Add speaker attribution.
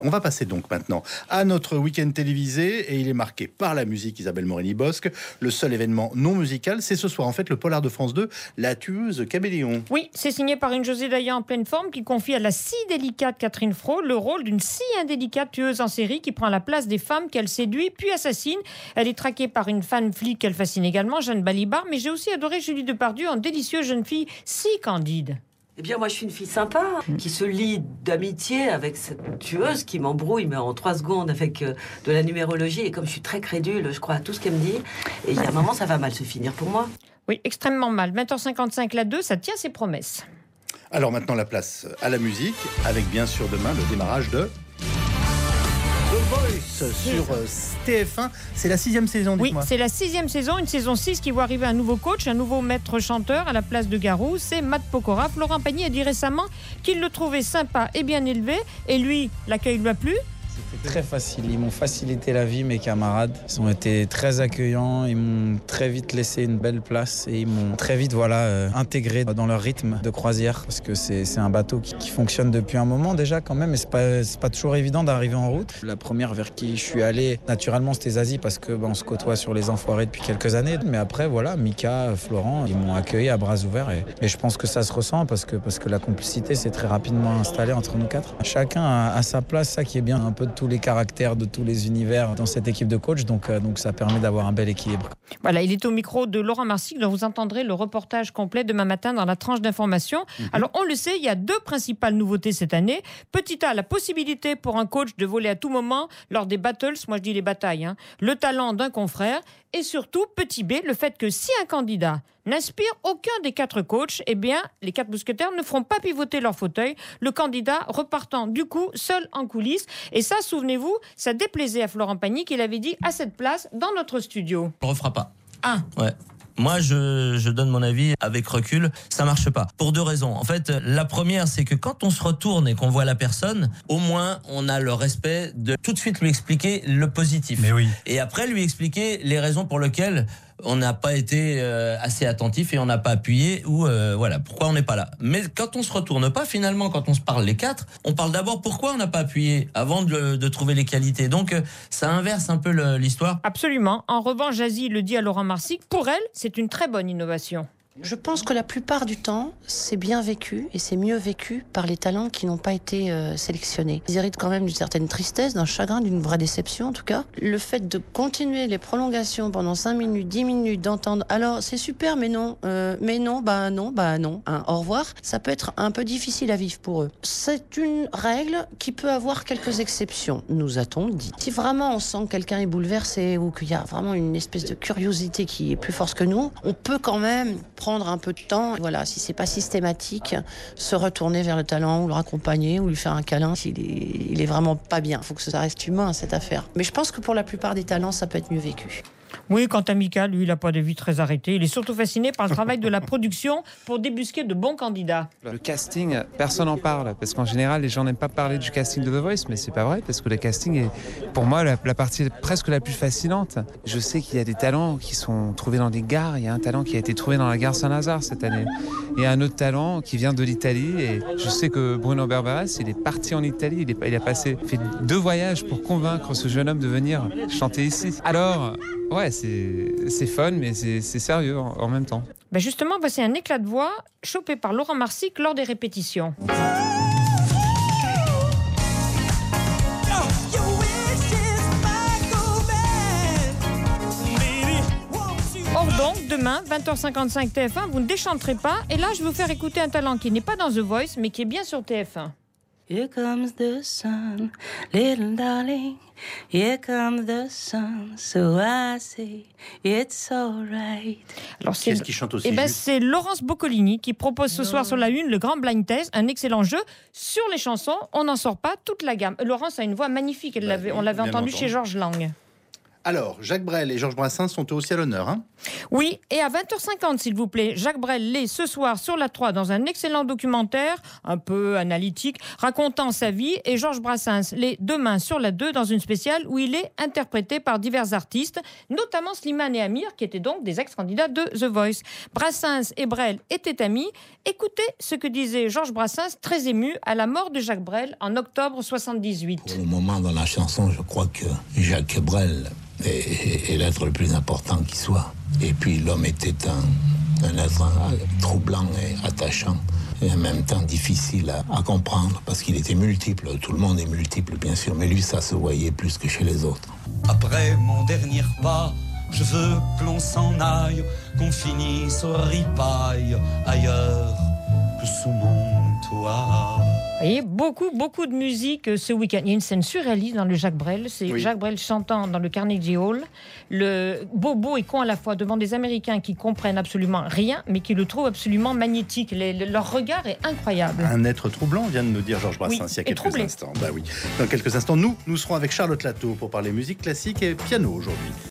Speaker 1: On va passer donc maintenant à notre week-end télévisé et il est marqué par la musique Isabelle Morini-Bosque. Le seul événement non musical, c'est ce soir en fait le polar de France 2, La tueuse caméléon.
Speaker 2: Oui, c'est signé par une José Dayan en pleine forme qui confie à la si délicate Catherine Fro le rôle d'une si indélicate tueuse en série qui prend la place des femmes qu'elle séduit puis assassine. Elle est traquée par une fan flic qu'elle fascine également, Jeanne Balibar, mais j'ai aussi adoré Julie Depardieu en délicieuse jeune fille si candide.
Speaker 3: Eh bien, moi, je suis une fille sympa, qui se lie d'amitié avec cette tueuse qui m'embrouille, mais en 3 secondes avec de la numérologie. Et comme je suis très crédule, je crois à tout ce qu'elle me dit. Et il y a un moment, ça va mal se finir pour moi.
Speaker 2: Oui, extrêmement mal. 20h55, la 2, ça tient ses promesses.
Speaker 1: Alors maintenant, la place à la musique, avec bien sûr demain le démarrage de The Voice sur TF1. C'est la 6e saison, dites-moi.
Speaker 2: Oui, c'est la 6e saison, une saison 6 qui voit arriver un nouveau coach, un nouveau maître chanteur à la place de Garou. C'est Matt Pokora. Florent Pagny a dit récemment qu'il le trouvait sympa et bien élevé. Et lui, l'accueil lui a plu.
Speaker 4: C'était très facile, ils m'ont facilité la vie, mes camarades. Ils ont été très accueillants, ils m'ont très vite laissé une belle place et ils m'ont très vite intégré dans leur rythme de croisière parce que c'est un bateau qui fonctionne depuis un moment déjà quand même et c'est pas toujours évident d'arriver en route. La première vers qui je suis allé, naturellement, c'était Zazie parce que on se côtoie sur Les Enfoirés depuis quelques années. Mais après, voilà, Mika, Florent, ils m'ont accueilli à bras ouverts et je pense que ça se ressent parce que la complicité s'est très rapidement installée entre nous 4. Chacun a sa place, ça qui est bien, un peu de tous les caractères, de tous les univers dans cette équipe de coach, donc ça permet d'avoir un bel équilibre.
Speaker 2: Voilà, il est au micro de Laurent Marsic, dont vous entendrez le reportage complet demain matin dans la tranche d'information. Alors on le sait, il y a 2 principales nouveautés cette année. Petit A, la possibilité pour un coach de voler à tout moment lors des battles, moi je dis les batailles, le talent d'un confrère, et surtout petit B, le fait que si un candidat n'inspire aucun des 4 coachs, eh bien, les 4 mousquetaires ne feront pas pivoter leur fauteuil, le candidat repartant du coup seul en coulisses. Et ça, souvenez-vous, ça déplaisait à Florent Pagny qu'il avait dit à cette place dans notre studio.
Speaker 5: On ne refera pas.
Speaker 2: Ah
Speaker 5: ouais. Moi, je donne mon avis avec recul, ça marche pas. Pour 2 raisons. En fait, la première, c'est que quand on se retourne et qu'on voit la personne, au moins, on a le respect de tout de suite lui expliquer le positif.
Speaker 1: Mais oui.
Speaker 5: Et après, lui expliquer les raisons pour lesquelles on n'a pas été assez attentif et on n'a pas appuyé ou voilà, pourquoi on n'est pas là. Mais quand on se retourne pas, finalement, quand on se parle les 4, on parle d'abord pourquoi on n'a pas appuyé avant de trouver les qualités. Donc, ça inverse un peu l'histoire.
Speaker 2: Absolument. En revanche, Zazie le dit à Laurent Marsic, pour elle, c'est une très bonne innovation.
Speaker 6: Je pense que la plupart du temps, c'est bien vécu et c'est mieux vécu par les talents qui n'ont pas été sélectionnés. Ils héritent quand même d'une certaine tristesse, d'un chagrin, d'une vraie déception en tout cas. Le fait de continuer les prolongations pendant 5 minutes, 10 minutes, d'entendre « alors c'est super mais non, au revoir », ça peut être un peu difficile à vivre pour eux. C'est une règle qui peut avoir quelques exceptions, nous a-t-on dit. Si vraiment on sent que quelqu'un est bouleversé ou qu'il y a vraiment une espèce de curiosité qui est plus forte que nous, on peut quand même prendre un peu de temps, voilà, si c'est pas systématique, se retourner vers le talent ou le raccompagner ou lui faire un câlin s'il est vraiment pas bien. Il faut que ça reste humain cette affaire. Mais je pense que pour la plupart des talents, ça peut être mieux vécu.
Speaker 2: Oui, quant à Mika, lui, il n'a pas de vie très arrêtée. Il est surtout fasciné par le travail de la production pour débusquer de bons candidats.
Speaker 7: Le casting, personne n'en parle, parce qu'en général, les gens n'aiment pas parler du casting de The Voice, mais c'est pas vrai, parce que le casting est, pour moi, la partie presque la plus fascinante. Je sais qu'il y a des talents qui sont trouvés dans des gares. Il y a un talent qui a été trouvé dans la gare Saint-Lazare cette année. Il y a un autre talent qui vient de l'Italie, et je sais que Bruno Berberas, il est parti en Italie, il a fait 2 voyages pour convaincre ce jeune homme de venir chanter ici. Alors, ouais, c'est fun, mais c'est sérieux en même temps.
Speaker 2: Ben justement, voici un éclat de voix chopé par Laurent Marsic lors des répétitions. Or donc, demain, 20h55 TF1, vous ne déchanterez pas. Et là, je vais vous faire écouter un talent qui n'est pas dans The Voice, mais qui est bien sur TF1.
Speaker 8: Here comes the sun, little darling. Here comes the sun, so I say it's alright.
Speaker 2: Alors
Speaker 1: Qu'est-ce qui chante aussi juste
Speaker 2: c'est Laurence Boccolini qui propose ce soir sur la Une le Grand Blind Test, un excellent jeu sur les chansons. On n'en sort pas toute la gamme. Laurence a une voix magnifique. On l'avait entendu chez Georges Lang.
Speaker 1: Alors, Jacques Brel et Georges Brassens sont eux aussi à l'honneur. Hein.
Speaker 2: Oui, et à 20h50, s'il vous plaît, Jacques Brel l'est ce soir sur la 3 dans un excellent documentaire, un peu analytique, racontant sa vie, et Georges Brassens l'est demain sur la 2 dans une spéciale où il est interprété par divers artistes, notamment Slimane et Amir, qui étaient donc des ex-candidats de The Voice. Brassens et Brel étaient amis. Écoutez ce que disait Georges Brassens, très ému, à la mort de Jacques Brel en octobre 78.
Speaker 9: Pour le moment, dans la chanson, je crois que Jacques Brel est l'être le plus important qui soit. Et puis l'homme était un être troublant et attachant, et en même temps difficile à comprendre, parce qu'il était multiple. Tout le monde est multiple, bien sûr, mais lui, ça se voyait plus que chez les autres.
Speaker 10: Après mon dernier pas, je veux que l'on s'en aille, qu'on finisse au ripaille, ailleurs que sous mon toit.
Speaker 2: Vous voyez, beaucoup de musique ce week-end. Il y a une scène surréaliste dans le Jacques Brel. C'est Jacques Brel chantant dans le Carnegie Hall. Le beau et con à la fois devant des Américains qui comprennent absolument rien, mais qui le trouvent absolument magnétique. Leur regard est incroyable.
Speaker 1: Un être troublant, vient de nous dire Georges Brassens il y a quelques instants. Bah oui. Dans quelques instants, nous serons avec Charlotte Lato pour parler musique classique et piano aujourd'hui.